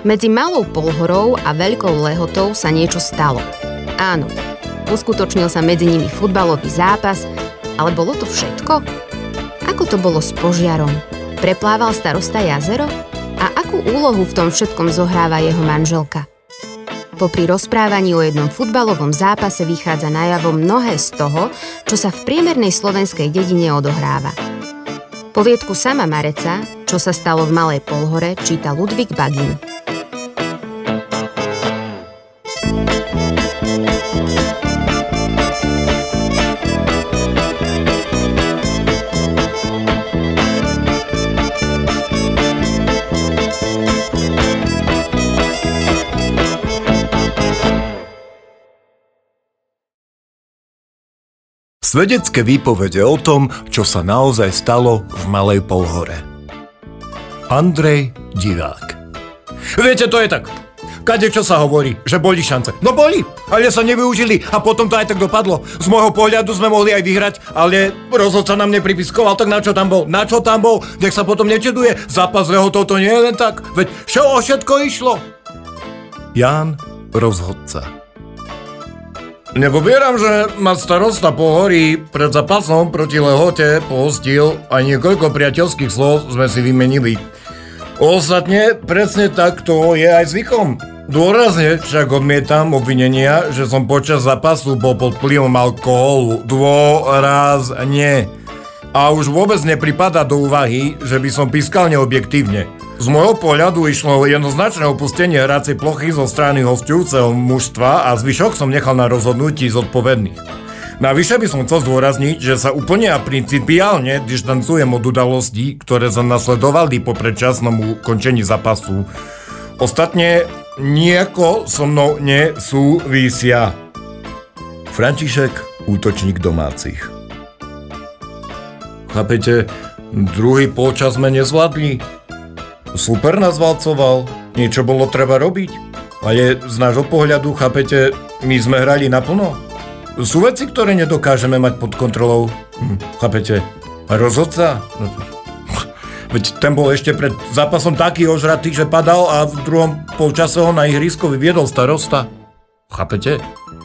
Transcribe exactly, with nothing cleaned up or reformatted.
Medzi Malou Polhorou a Veľkou Lehotou sa niečo stalo. Áno, uskutočnil sa medzi nimi futbalový zápas, ale bolo to všetko? Ako to bolo s požiarom? Preplával starosta jazero? A akú úlohu v tom všetkom zohráva jeho manželka? Popri rozprávaní o jednom futbalovom zápase vychádza najavo mnohé z toho, čo sa v priemernej slovenskej dedine odohráva. Poviedku Sama Mareca, Čo sa stalo v Malej Polhore, číta Ludvík Bagin. Svedecké výpovede o tom, čo sa naozaj stalo v Malej Polhore. Andrej Divák. Viete, to je tak. Kade čo sa hovorí, že boli šance. No boli, ale sa nevyužili a potom to aj tak dopadlo. Z môjho pohľadu sme mohli aj vyhrať, ale rozhodca nám nepripiskoval, tak na čo tam bol? Na čo tam bol? Nech sa potom nečeduje. Zápas Lehotov to nie je len tak. Veď čo o všetko išlo? Ján, rozhodca. Nepopieram, že ma starosta Pohorí pred zápasom proti Lehote pohostil a niekoľko priateľských slov sme si vymenili. Ostatne, presne tak to je aj zvykom. Dôrazne však odmietam obvinenia, že som počas zápasu bol pod vplyvom alkoholu. Dôrazne. A už vôbec nepripadá do úvahy, že by som pískal neobjektívne. Z môjho pohľadu išlo jednoznačné opustenie hracej plochy zo strany hosťujúceho mužstva a zvyšok som nechal na rozhodnutí zodpovedných. Navyše by som chcel zdôrazniť, že sa úplne a principiálne dištancujem od udalostí, ktoré sa nasledovali po predčasnom ukončení zápasu. Ostatne nejako so mnou nesúvisia. František, útočník domácich. Chápete, druhý polčas sme nezvládli. Super nás valcoval, niečo bolo treba robiť. Ale z nášho pohľadu, chápete, my sme hrali naplno. Sú veci, ktoré nedokážeme mať pod kontrolou. Hm, chápete? A rozhodca? Veď ten bol ešte pred zápasom taký ožratý, že padal a v druhom polčase ho na ihrisko vyviedol starosta. Chápete?